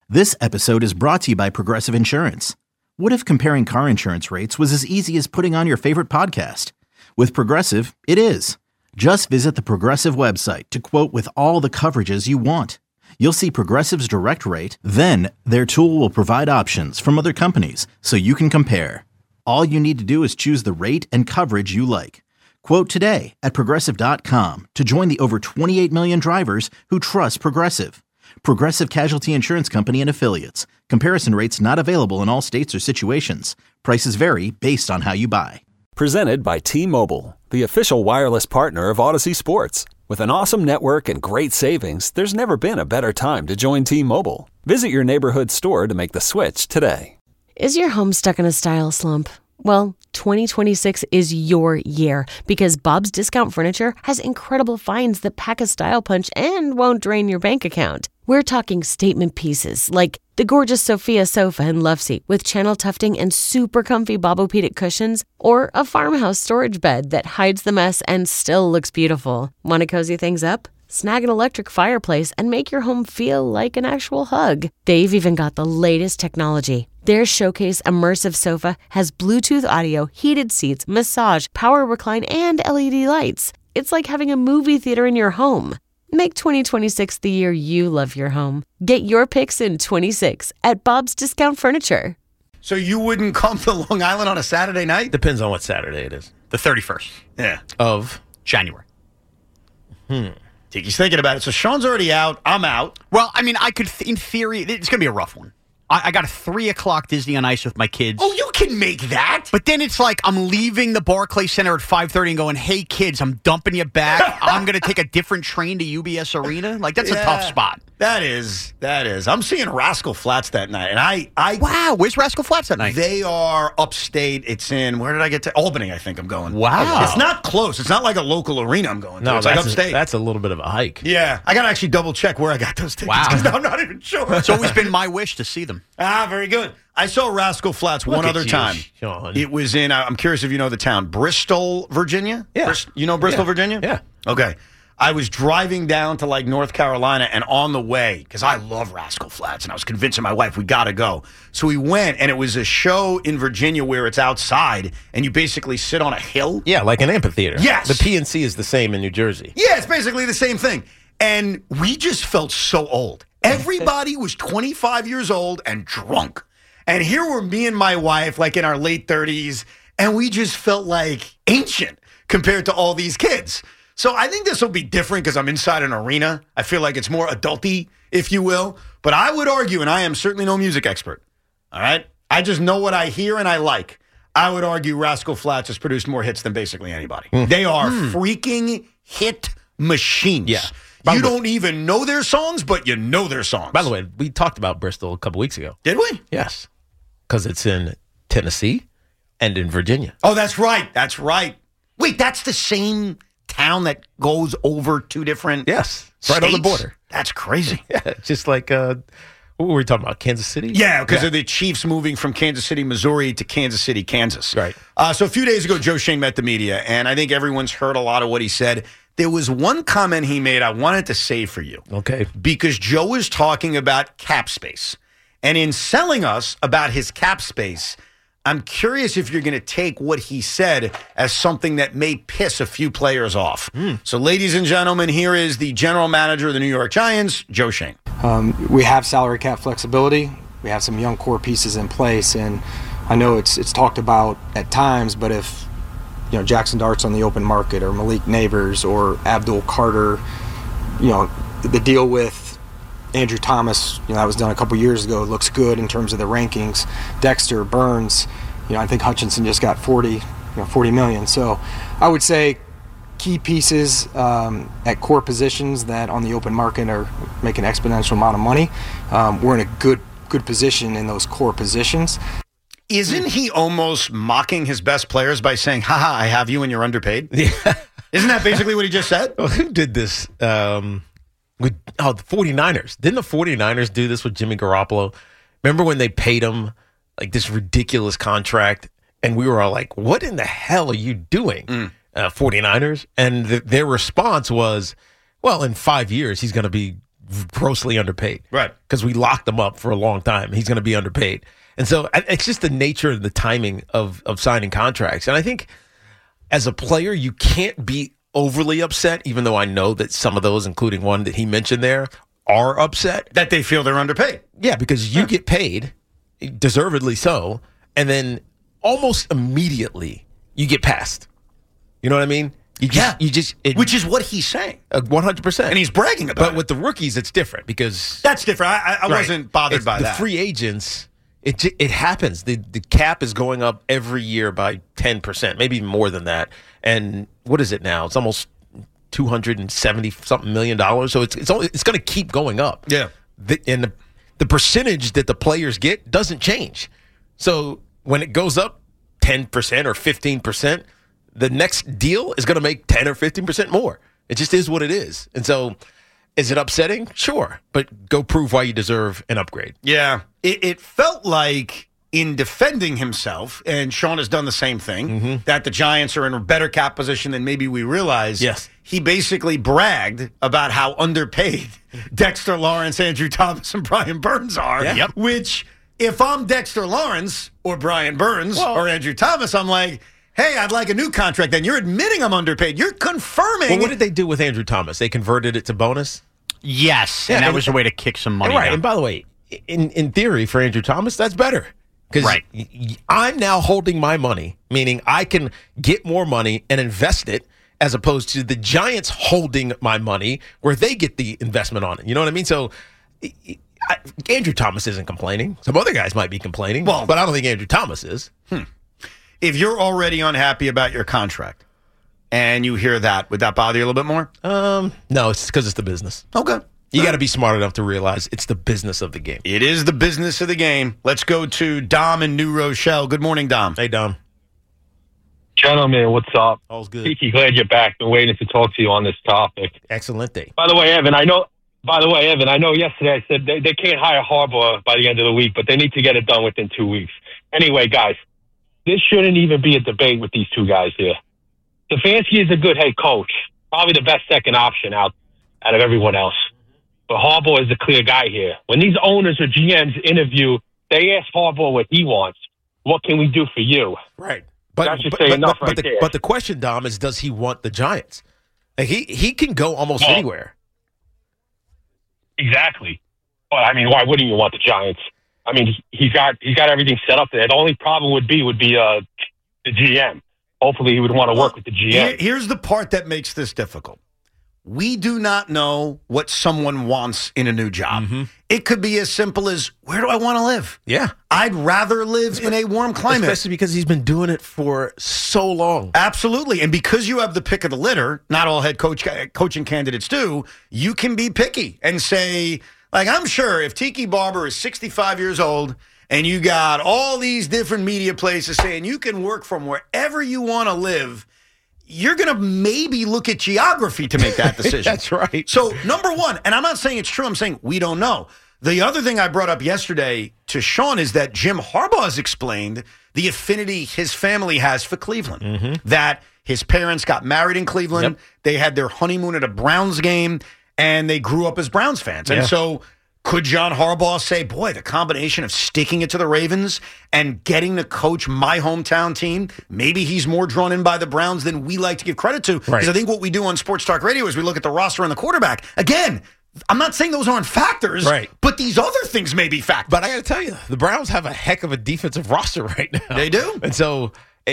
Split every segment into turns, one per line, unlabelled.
This episode is brought to you by Progressive Insurance. What if comparing car insurance rates was as easy as putting on your favorite podcast? With Progressive, it is. Just visit the Progressive website to quote with all the coverages you want. You'll see Progressive's direct rate, then their tool will provide options from other companies so you can compare. All you need to do is choose the rate and coverage you like. Quote today at Progressive.com to join the over 28 million drivers who trust Progressive. Progressive Casualty Insurance Company and Affiliates. Comparison rates not available in all states or situations. Prices vary based on how you buy.
Presented by T-Mobile, the official wireless partner of Odyssey Sports. With an awesome network and great savings, there's never been a better time to join T-Mobile. Visit your neighborhood store to make the switch today.
Is your home stuck in a style slump? Well, 2026 is your year because Bob's Discount Furniture has incredible finds that pack a style punch and won't drain your bank account. We're talking statement pieces like the gorgeous Sophia sofa and love seat with channel tufting and super comfy Bobopedic cushions, or a farmhouse storage bed that hides the mess and still looks beautiful. Want to cozy things up? Snag an electric fireplace and make your home feel like an actual hug. They've even got the latest technology. Their Showcase Immersive Sofa has Bluetooth audio, heated seats, massage, power recline, and LED lights. It's like having a movie theater in your home. Make 2026 the year you love your home. Get your picks in 26 at Bob's Discount Furniture.
So you wouldn't come to Long Island on a Saturday night?
Depends on what Saturday it is.
The 31st.
Yeah.
Of
January.
Tiki's thinking about it. So Sean's already out. I'm out.
Well, I mean, I could, in theory, it's going to be a rough one. I got a 3 o'clock Disney on Ice with my kids.
Oh, you can make that.
But then it's like I'm leaving the Barclays Center at 5:30 and going, hey, kids, I'm dumping you back. I'm going to take a different train to UBS Arena. Like, that's a tough spot.
That is. I'm seeing Rascal Flatts that night. And I
Wow, where's Rascal Flatts that night?
They are upstate. It's in, where did I get to? Albany, I think I'm going.
Wow.
It's not close. It's not like a local arena I'm going to.
no,
it's like upstate.
That's a little bit of a hike.
Yeah. I got to actually double check where I got those tickets.
Wow.
Because I'm not even sure.
It's always been my wish to see them.
Very good. I saw Rascal Flatts one other time.
Sean.
It was in, I'm curious if you know the town, Bristol, Virginia?
Yeah.
You know Bristol,
Yeah.
Virginia?
Yeah.
Okay. I was driving down to like North Carolina, and on the way, because I love Rascal Flatts, and I was convincing my wife we got to go. So we went, and it was a show in Virginia where it's outside, and you basically sit on a hill.
Yeah, like an amphitheater.
Yes.
The PNC is the same in New Jersey.
Yeah, it's basically the same thing. And we just felt so old. Everybody was 25 years old and drunk. And here were me and my wife, like in our late 30s, and we just felt like ancient compared to all these kids. So I think this will be different because I'm inside an arena. I feel like it's more adulty, if you will. But I would argue, and I am certainly no music expert, all right? I just know what I hear and I like. I would argue Rascal Flatts has produced more hits than basically anybody. They are freaking hit machines.
Yeah.
You don't even know their songs, but you know their songs.
By the way, we talked about Bristol a couple weeks ago.
Did we?
Yes. Because it's in Tennessee and in Virginia.
Oh, that's right. That's right. Wait, that's the same town that goes over two different
Yes. Right on the
states?
border.
That's crazy.
Yeah. Just like, what were we talking about? Kansas City?
Yeah, because of the Chiefs moving from Kansas City, Missouri to Kansas City, Kansas.
Right.
So a few days ago, Joe Shane met the media, and I think everyone's heard a lot of what he said. There was one comment he made I wanted to say for you.
Okay.
Because Joe was talking about cap space. And in selling us about his cap space, I'm curious if you're going to take what he said as something that may piss a few players off. So, ladies and gentlemen, here is the general manager of the New York Giants, Joe Shane.
We have salary cap flexibility. We have some young core pieces in place, and I know it's talked about at times, but if Jackson Dart's on the open market, or Malik Neighbors, or Abdul Carter, the deal with Andrew Thomas, that was done a couple years ago. It looks good in terms of the rankings. Dexter, Burns, I think Hutchinson just got $40 million. So I would say key pieces at core positions that on the open market are making an exponential amount of money. We're in a good position in those core positions.
Isn't he almost mocking his best players by saying, haha, I have you and you're underpaid?
Yeah.
Isn't that basically what he just said?
Well, who did this? The 49ers. Didn't the 49ers do this with Jimmy Garoppolo? Remember when they paid him like this ridiculous contract, and we were all like, what in the hell are you doing, 49ers? And their response was, well, in 5 years, he's going to be grossly underpaid.
Right.
Because we locked him up for a long time. He's going to be underpaid. And so it's just the nature and the timing of signing contracts. And I think as a player, you can't be overly upset, even though I know that some of those, including one that he mentioned there, are upset.
That they feel they're underpaid.
Yeah, because you get paid, deservedly so, and then almost immediately you get passed. You know what I mean? Which is what he's saying. 100%.
And he's bragging about it.
But with the rookies, it's different because...
That's different. I wasn't bothered by that.
The free agents, it happens. The cap is going up every year by 10%, maybe even more than that. And what is it now? It's almost $270-something million. So it's going to keep going up.
Yeah.
And the percentage that the players get doesn't change. So when it goes up 10% or 15%, the next deal is going to make 10 or 15% more. It just is what it is. And so is it upsetting? Sure. But go prove why you deserve an upgrade.
Yeah. It felt like in defending himself, and Sean has done the same thing, that the Giants are in a better cap position than maybe we realize.
Yes.
He basically bragged about how underpaid Dexter Lawrence, Andrew Thomas, and Brian Burns are.
Yeah. Yep.
Which, if I'm Dexter Lawrence or Brian Burns or Andrew Thomas, I'm like, hey, I'd like a new contract. Then you're admitting I'm underpaid. You're confirming.
Well, what did they do with Andrew Thomas? They converted it to bonus?
Yes, and that was a way to kick some money
right.
down.
And by the way, in theory, for Andrew Thomas, that's better. Because I'm now holding my money, meaning I can get more money and invest it, as opposed to the Giants holding my money where they get the investment on it. You know what I mean? So Andrew Thomas isn't complaining. Some other guys might be complaining, but I don't think Andrew Thomas is.
If you're already unhappy about your contract and you hear that, would that bother you a little bit more?
No, it's because it's the business.
Okay.
You got to be smart enough to realize it's the business of the game.
It is the business of the game. Let's go to Dom in New Rochelle. Good morning, Dom.
Hey, Dom.
Gentlemen, what's up?
All's good.
Kiki, glad you're back. Been waiting to talk to you on this topic.
Excellent day.
By the way, Evan, I know yesterday I said they can't hire Harbaugh by the end of the week, but they need to get it done within 2 weeks. Anyway, guys, this shouldn't even be a debate with these two guys here. Stefanski is a good head coach, probably the best second option out of everyone else. But Harbaugh is the clear guy here. When these owners or GMs interview, they ask Harbaugh what he wants. What can we do for you?
Right.
That should say enough right there.
But the question, Dom, is does he want the Giants? Like he can go almost anywhere.
Exactly. But I mean, why wouldn't you want the Giants? I mean, he's got everything set up there. The only problem would be the GM. Hopefully, he would want to work with the GM.
Here's the part that makes this difficult. We do not know what someone wants in a new job. It could be as simple as, where do I want to live?
Yeah.
I'd rather live in a warm climate.
Especially because he's been doing it for so long.
Absolutely. And because you have the pick of the litter, not all head coaching candidates do, you can be picky and say, like, I'm sure if Tiki Barber is 65 years old and you got all these different media places saying you can work from wherever you want to live, you're going to maybe look at geography to make that decision.
That's right.
So, number one, and I'm not saying it's true, I'm saying we don't know. The other thing I brought up yesterday to Sean is that Jim Harbaugh has explained the affinity his family has for Cleveland. That his parents got married in Cleveland, they had their honeymoon at a Browns game, and they grew up as Browns fans. And so could John Harbaugh say, boy, the combination of sticking it to the Ravens and getting to coach my hometown team, maybe he's more drawn in by the Browns than we like to give credit to. Because I think what we do on Sports Talk Radio is we look at the roster and the quarterback. Again, I'm not saying those aren't factors, but these other things may be factors.
But I got to tell you, the Browns have a heck of a defensive roster right now.
They do.
And so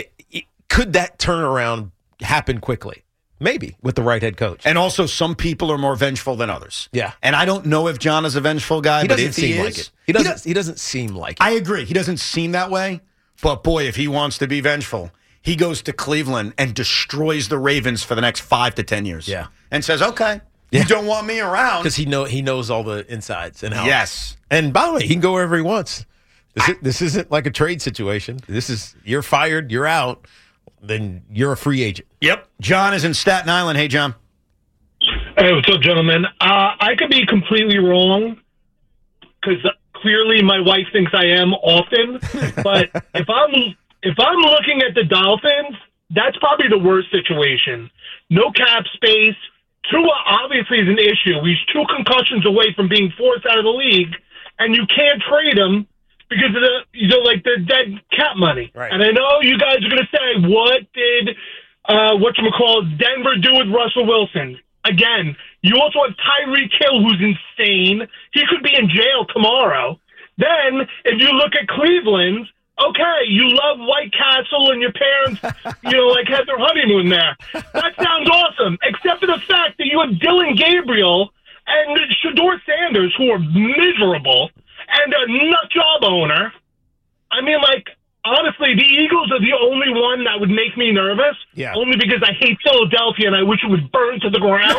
could that turnaround happen quickly? Maybe, with the right head coach.
And also, some people are more vengeful than others.
Yeah.
And I don't know if John is a vengeful guy, but if he is,
like it. He doesn't seem like it.
I agree. He doesn't seem that way. But boy, if he wants to be vengeful, he goes to Cleveland and destroys the Ravens for the next 5 to 10 years.
Yeah.
And says, okay, you don't want me around.
Because he knows all the insides and outs.
Yes.
And by the way, he can go wherever he wants. This isn't like a trade situation. This is, you're fired, you're out, then you're a free agent.
Yep. John is in Staten Island. Hey, John.
Hey, what's up, gentlemen? I could be completely wrong because clearly my wife thinks I am often. But if I'm looking at the Dolphins, that's probably the worst situation. No cap space, Tua obviously is an issue. He's 2 concussions away from being forced out of the league, and you can't trade him because of the dead cap money.
Right.
And I know you guys are going to say, what did Denver do with Russell Wilson? Again, you also have Tyreek Hill, who's insane. He could be in jail tomorrow. Then, if you look at Cleveland, okay, you love White Castle and your parents, had their honeymoon there. That sounds awesome, except for the fact that you have Dylan Gabriel and Shedeur Sanders, who are miserable, and a nut job owner. I mean, honestly, the Eagles are the only one that would make me nervous.
Yeah.
Only because I hate Philadelphia and I wish it would burn to the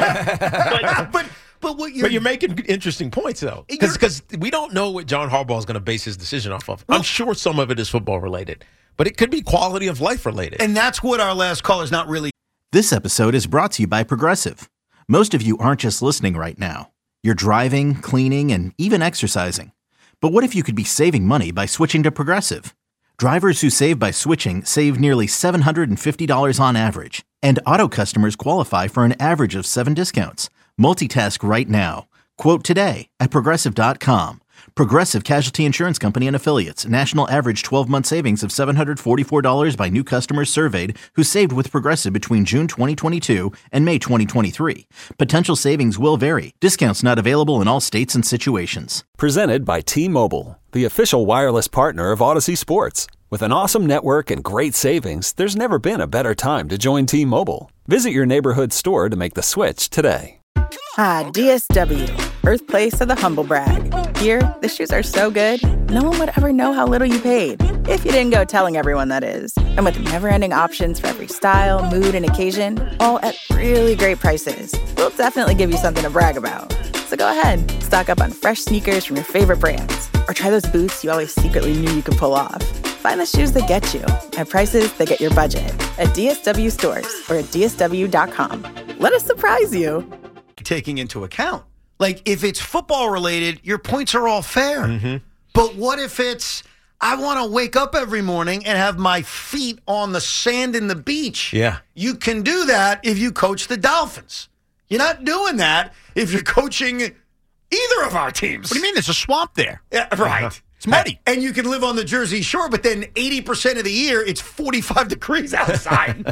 ground.
But you're making interesting points, though. Because we don't know what John Harbaugh is going to base his decision off of. I'm sure some of it is football related, but it could be quality of life related.
And that's what our last call is not really.
This episode is brought to you by Progressive. Most of you aren't just listening right now. You're driving, cleaning, and even exercising. But what if you could be saving money by switching to Progressive? Drivers who save by switching save nearly $750 on average. And auto customers qualify for an average of 7 discounts. Multitask right now. Quote today at Progressive.com. Progressive Casualty Insurance Company and Affiliates. National average 12-month savings of $744 by new customers surveyed who saved with Progressive between June 2022 and May 2023. Potential savings will vary. Discounts not available in all states and situations.
Presented by T-Mobile, the official wireless partner of Odyssey Sports. With an awesome network and great savings, there's never been a better time to join T-Mobile. Visit your neighborhood store to make the switch today.
Ah, DSW, birthplace of the humble brag. Here, the shoes are so good, no one would ever know how little you paid. If you didn't go telling everyone, that is. And with never-ending options for every style, mood, and occasion, all at really great prices, we'll definitely give you something to brag about. So go ahead, stock up on fresh sneakers from your favorite brands, or try those boots you always secretly knew you could pull off. Find the shoes that get you at prices that get your budget at DSW stores or at DSW.com. Let us surprise you.
Taking into account. If it's football related, your points are all fair. Mm-hmm. But what if it's, I want to wake up every morning and have my feet on the sand in the beach?
Yeah.
You can do that if you coach the Dolphins. You're not doing that if you're coaching either of our teams.
What do you mean? There's a swamp there.
Yeah, right.
It's muddy.
And you can live on the Jersey Shore, but then 80% of the year, it's 45 degrees outside.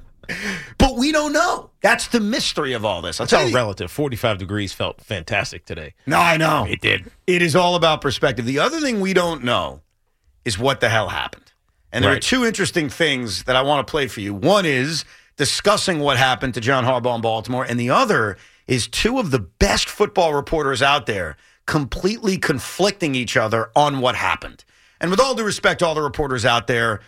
But we don't know. That's the mystery of all this.
That's all relative. 45 degrees felt fantastic today.
No, I know.
It did.
It is all about perspective. The other thing we don't know is what the hell happened. And there are 2 interesting things that I want to play for you. One is discussing what happened to John Harbaugh in Baltimore, and the other is 2 of the best football reporters out there completely conflicting each other on what happened. And with all due respect to all the reporters out there,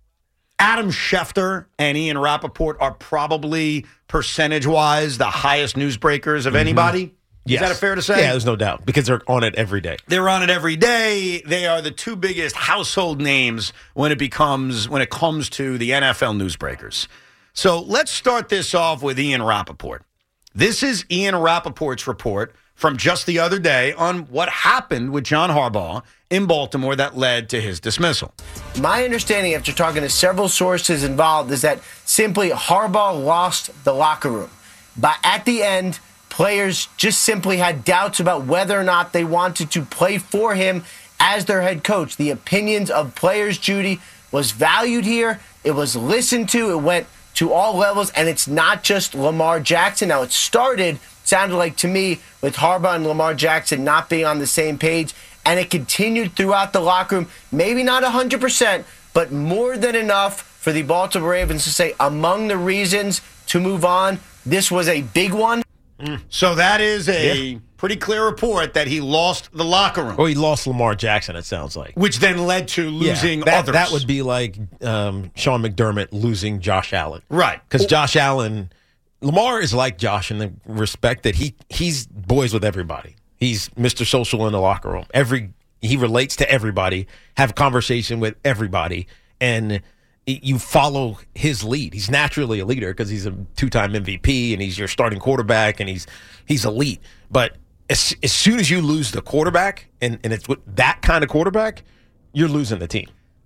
Adam Schefter and Ian Rappaport are probably percentage-wise the highest newsbreakers of anybody.
Yes.
Is that fair to say?
Yeah, there's no doubt, because they're on it every day.
They're on it every day. They are the 2 biggest household names when it comes to the NFL newsbreakers. So let's start this off with Ian Rappaport. This is Ian Rappaport's report from just the other day on what happened with John Harbaugh in Baltimore that led to his dismissal.
My understanding after talking to several sources involved is that simply Harbaugh lost the locker room. But at the end, players just simply had doubts about whether or not they wanted to play for him as their head coach. The opinions of players, Judy, was valued here. It was listened to. It went to all levels, and it's not just Lamar Jackson. Now, it sounded like to me, with Harbaugh and Lamar Jackson not being on the same page, and it continued throughout the locker room, maybe not 100%, but more than enough for the Baltimore Ravens to say among the reasons to move on, this was a big one.
So that is a pretty clear report that he lost the locker room.
Or he lost Lamar Jackson, it sounds like.
Which then led to losing others.
That would be like Sean McDermott losing Josh Allen.
Right.
Because Josh Allen, Lamar is like Josh in the respect that he's boys with everybody. He's Mr. Social in the locker room. He relates to everybody, have a conversation with everybody, and you follow his lead. He's naturally a leader because he's a 2-time MVP and he's your starting quarterback and he's elite. But as soon as you lose the quarterback, and it's with that kind of quarterback, you're losing the team.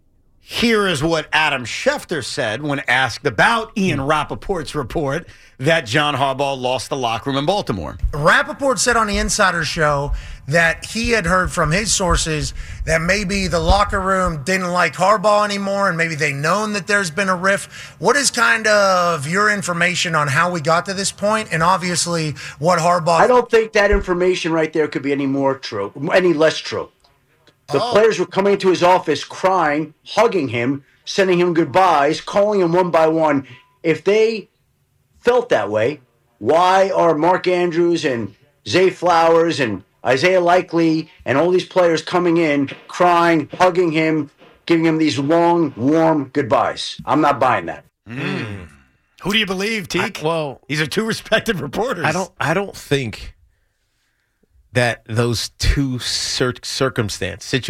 Here is what Adam Schefter said when asked about Ian Rappaport's report that John Harbaugh lost the locker room in Baltimore.
Rappaport said on the Insider Show that he had heard from his sources that maybe the locker room didn't like Harbaugh anymore and maybe they known that there's been a rift. What is kind of your information on how we got to this point and obviously what Harbaugh...
I don't think that information right there could be any less true. The players were coming into his office crying, hugging him, sending him goodbyes, calling him one by one. If they felt that way, why are Mark Andrews and Zay Flowers and Isaiah Likely and all these players coming in, crying, hugging him, giving him these long, warm goodbyes? I'm not buying that.
Who do you believe, Teak? These are two respected reporters.
I don't think that those two circumstances is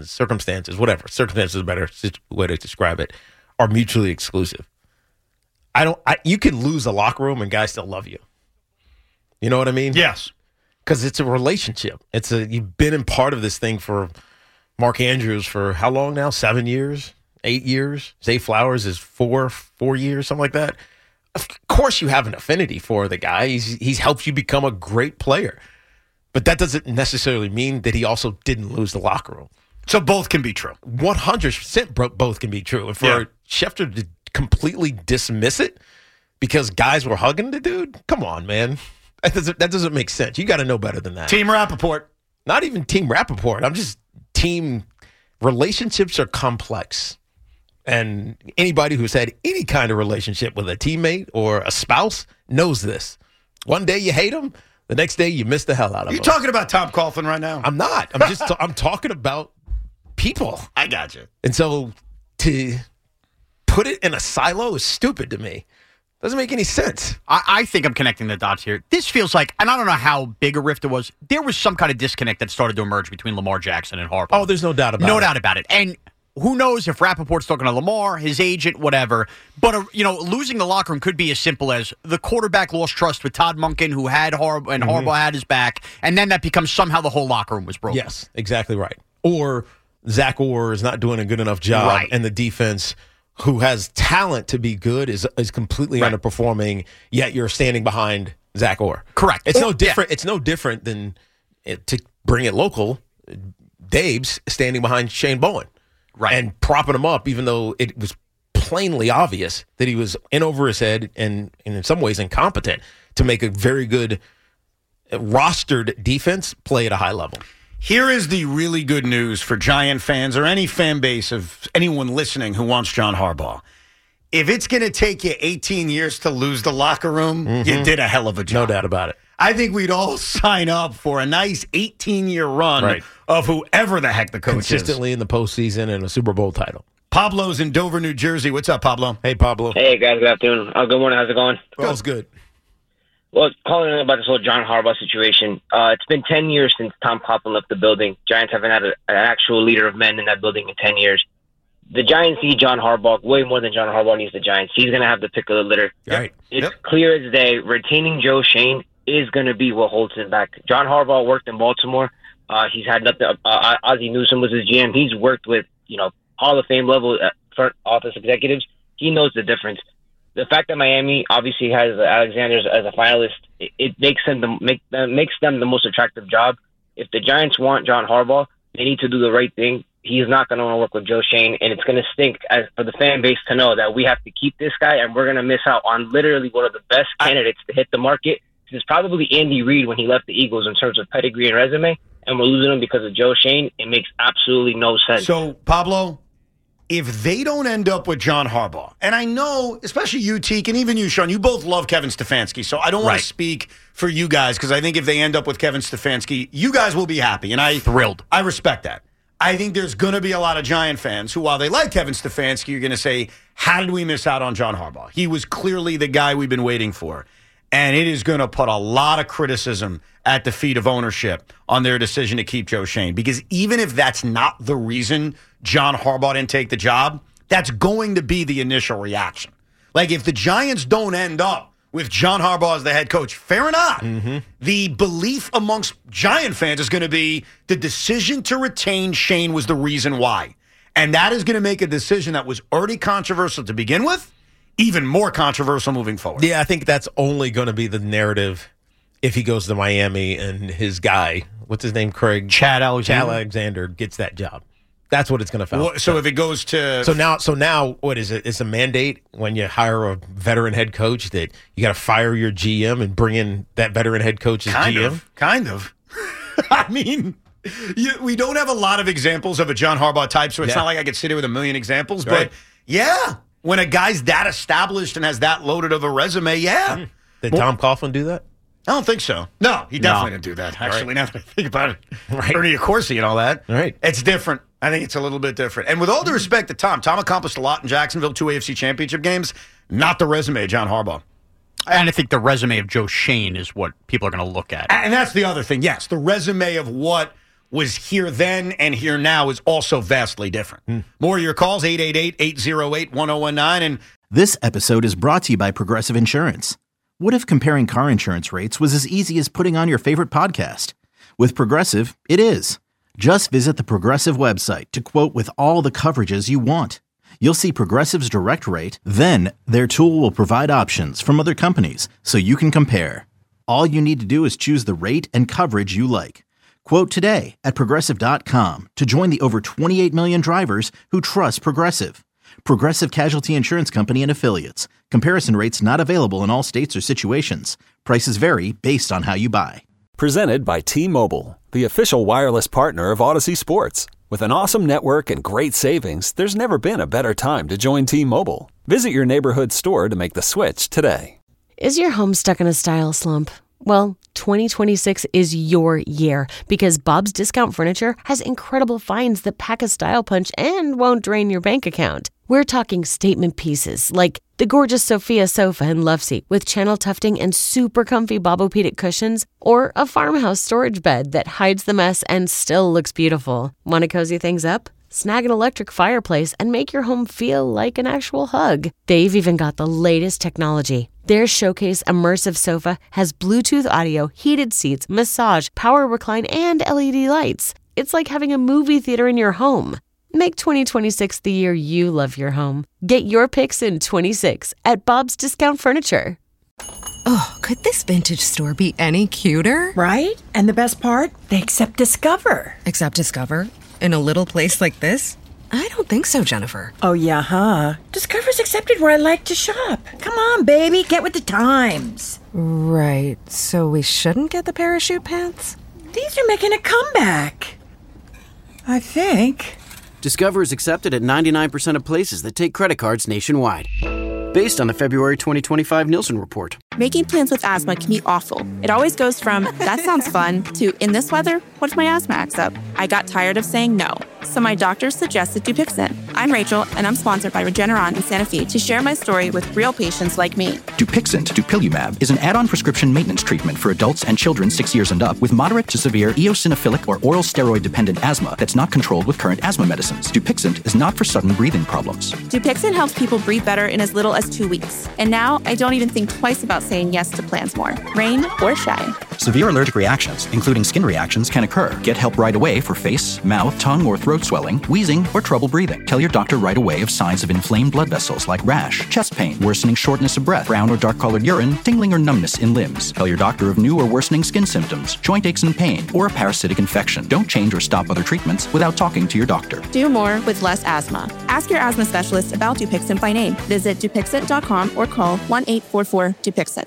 a better way to describe it, are mutually exclusive. You can lose a locker room and guys still love you. You know what I mean?
Yes.
Because it's a relationship. You've been in part of this thing for Mark Andrews for how long now? 7 years? 8 years? Zay Flowers is 4 years, something like that. Of course you have an affinity for the guy. He's helped you become a great player. But that doesn't necessarily mean that he also didn't lose the locker room.
So both can be true.
100% both can be true. And for Schefter to completely dismiss it because guys were hugging the dude, come on, man. That doesn't make sense. You got to know better than that.
Team Rappaport.
Not even Team Rappaport. I'm just team. Relationships are complex. And anybody who's had any kind of relationship with a teammate or a spouse knows this. One day you hate them. The next day, you miss the hell out of them.
You talking about Tom Coughlin right now?
I'm not. I'm talking about people.
I got you.
And so to put it in a silo is stupid to me. Doesn't make any sense.
I think I'm connecting the dots here. This feels like, and I don't know how big a rift it was, there was some kind of disconnect that started to emerge between Lamar Jackson and Harbaugh.
Oh, there's no doubt about it.
No doubt about it. And who knows if Rappaport's talking to Lamar, his agent, whatever. But, losing the locker room could be as simple as the quarterback lost trust with Todd Monken, who had Harbaugh, and Harbaugh had his back. And then that becomes somehow the whole locker room was broken.
Yes, exactly right. Or Zach Orr is not doing a good enough job.
Right.
And the defense, who has talent to be good, is completely underperforming, yet you're standing behind Zach Orr.
Correct.
It's no different. Yeah. It's no different than, to bring it local, Dabes standing behind Shane Bowen.
Right.
And propping him up, even though it was plainly obvious that he was in over his head and in some ways incompetent to make a very good rostered defense play at a high level.
Here is the really good news for Giant fans or any fan base of anyone listening who wants John Harbaugh. If it's going to take you 18 years to lose the locker room, you did a hell of a job.
No doubt about it.
I think we'd all sign up for a nice 18-year run of whoever the heck the coach
consistently
is.
in the postseason and a Super Bowl title.
Pablo's in Dover, New Jersey. What's up, Pablo?
Hey, Pablo.
Hey, guys. Good afternoon. Good morning. How's it going?
All's good.
Well, calling in about this whole John Harbaugh situation. It's been 10 years since Tom Coughlin left the building. Giants haven't had an actual leader of men in that building in 10 years. The Giants need John Harbaugh way more than John Harbaugh needs the Giants. He's going to have the pick of the litter.
Right.
It's clear as day. Retaining Joe Schoen is going to be what holds him back. John Harbaugh worked in Baltimore. He's had nothing. Ozzie Newsome was his GM. He's worked with, Hall of Fame level front office executives. He knows the difference. The fact that Miami obviously has Alexander as a finalist, it makes them the most attractive job. If the Giants want John Harbaugh, they need to do the right thing. He's not going to want to work with Joe Schoen, and it's going to stink for the fan base to know that we have to keep this guy, and we're going to miss out on literally one of the best candidates to hit the market. It's probably Andy Reid when he left the Eagles in terms of pedigree and resume, and we're losing him because of Joe Schoen. It makes absolutely no sense.
So, Pablo, if they don't end up with John Harbaugh, and I know, especially you, Teak, and even you, Sean, you both love Kevin Stefanski, so I don't want to speak for you guys because I think if they end up with Kevin Stefanski, you guys will be happy, and
thrilled.
I respect that. I think there's going to be a lot of Giant fans who, while they like Kevin Stefanski, you're going to say, how did we miss out on John Harbaugh? He was clearly the guy we've been waiting for. And it is going to put a lot of criticism at the feet of ownership on their decision to keep Joe Schoen. Because even if that's not the reason John Harbaugh didn't take the job, that's going to be the initial reaction. Like, if the Giants don't end up with John Harbaugh as the head coach, fair enough. The belief amongst Giant fans is going to be the decision to retain Schoen was the reason why. And that is going to make a decision that was already controversial to begin with even more controversial moving forward.
Yeah, I think that's only going to be the narrative if he goes to Miami and his guy, what's his name, Craig?
Chad
Alexander gets that job. That's what it's going to feel.
So if it goes to...
So now, what is it? It's a mandate when you hire a veteran head coach that you got to fire your GM and bring in that veteran head coach as GM?
Kind of. I mean, we don't have a lot of examples of a John Harbaugh type, so it's not like I could sit here with a million examples.
Right.
But, yeah, when a guy's that established and has that loaded of a resume, yeah.
Did Tom Coughlin do that?
I don't think so. No, he definitely didn't do that. Actually, now that I think about it.
Right.
Ernie Accorsi and all that.
Right.
It's different. I think it's a little bit different. And with all due respect to Tom accomplished a lot in Jacksonville, 2 AFC championship games, not the resume of John Harbaugh.
And I think the resume of Joe Schoen is what people are going to look at.
And that's the other thing. Yes, the resume of what was here then and here now is also vastly different. More of your calls, 888-808-1019. And
This episode is brought to you by Progressive Insurance. What if comparing car insurance rates was as easy as putting on your favorite podcast? With Progressive, it is. Just visit the Progressive website to quote with all the coverages you want. You'll see Progressive's direct rate, then their tool will provide options from other companies so you can compare. All you need to do is choose the rate and coverage you like. Quote today at Progressive.com to join the over 28 million drivers who trust Progressive. Progressive Casualty Insurance Company and Affiliates. Comparison rates not available in all states or situations. Prices vary based on how you buy.
Presented by T-Mobile, the official wireless partner of Odyssey Sports. With an awesome network and great savings, there's never been a better time to join T-Mobile. Visit your neighborhood store to make the switch today.
Is your home stuck in a style slump? Well, 2026 is your year because Bob's Discount Furniture has incredible finds that pack a style punch and won't drain your bank account. We're talking statement pieces like the gorgeous Sophia sofa and love seat with channel tufting and super comfy Bobopedic cushions, or a farmhouse storage bed that hides the mess and still looks beautiful. Want to cozy things up? Snag an electric fireplace and make your home feel like an actual hug. They've even got the latest technology. Their Showcase Immersive Sofa has Bluetooth audio, heated seats, massage, power recline, and LED lights. It's like having a movie theater in your home. Make 2026 the year you love your home. Get your picks in 26 at Bob's Discount Furniture.
Oh, could this vintage store be any cuter?
Right? And the best part? They accept Discover.
Accept Discover? In a little place like this? I don't think so, Jennifer.
Oh, yeah, huh? Discover's accepted where I like to shop. Come on, baby, get with the times.
Right, so we shouldn't get the parachute pants?
These are making a comeback. I think.
Discover is accepted at 99% of places that take credit cards nationwide. Based on the February 2025 Nielsen report.
Making plans with asthma can be awful. It always goes from, that sounds fun, to, in this weather, what if my asthma acts up? I got tired of saying no, so my doctor suggested Dupixent. I'm Rachel, and I'm sponsored by Regeneron in Santa Fe to share my story with real patients like me.
Dupixent, dupilumab, is an add-on prescription maintenance treatment for adults and children 6 years and up with moderate to severe eosinophilic or oral steroid-dependent asthma that's not controlled with current asthma medicines. Dupixent is not for sudden breathing problems.
Dupixent helps people breathe better in as little as 2 weeks. And now I don't even think twice about saying yes to plans more, rain or shine.
Severe allergic reactions, including skin reactions, can occur. Get help right away for face, mouth, tongue, or throat swelling, wheezing, or trouble breathing. Tell your doctor right away of signs of inflamed blood vessels like rash, chest pain, worsening shortness of breath, brown or dark-colored urine, tingling or numbness in limbs. Tell your doctor of new or worsening skin symptoms, joint aches and pain, or a parasitic infection. Don't change or stop other treatments without talking to your doctor.
Do more with less asthma. Ask your asthma specialist about Dupixent by name. Visit Dupixent.com or call 1-844-DUPIXENT.